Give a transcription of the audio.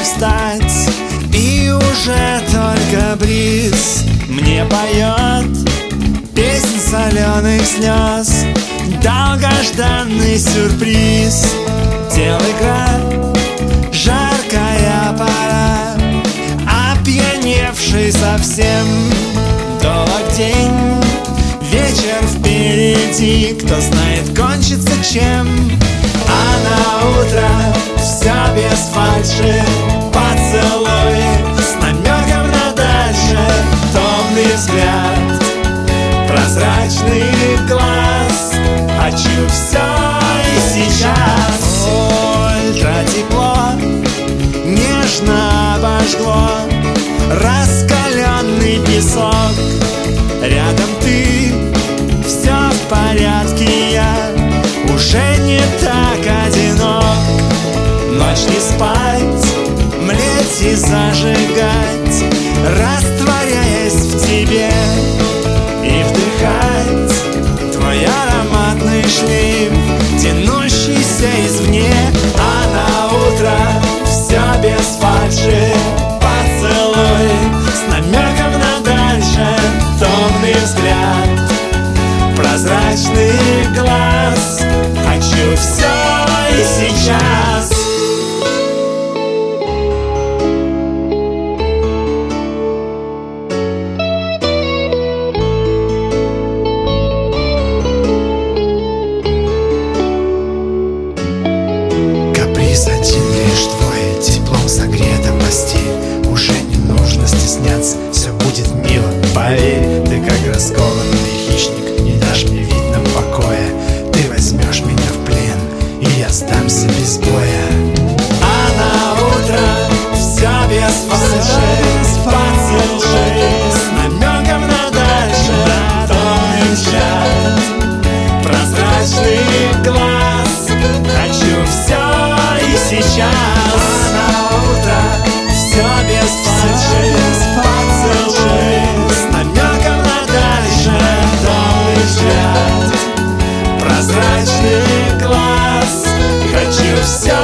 встать, и уже только бриз мне поет песнь соленых слез. Долгожданный сюрприз, Белград, жаркая пора, опьяневший совсем. Долг день, вечер впереди, кто знает, кончится чем. А на утро все без фальши, поцелуй с намеком на дальше, томный взгляд, прозрачный глаз. Хочу все и сейчас. Ультратепло нежно обожгло раскаленный песок. Рядом ты, все в порядке, я уже не так одинок. Ночь не спать, млеть и зажигать, растворяясь в тебе, и вдыхать твой ароматный шлейф, тянущийся извне. А на утро все без фальши, поцелуй с намеком на дальше, томный взгляд, прозрачный глаз. Хочу все и сейчас. Каприз один лишь твой, теплом согрета постель. Уже не нужно стесняться, все будет мило, поверь. Ты как раскованный хищник, не дашь мне видно покоя. Ты возьмешь меня в плен, и я сдамся без боя. А на утро все без фальши, поцелуй с намеком на дальше, томный взгляд, прозрачный глаз. Хочу все и сейчас. А на утро все без фальши, поцелуй с намеком на дальше, томный взгляд, прозрачный глаз. Хочу все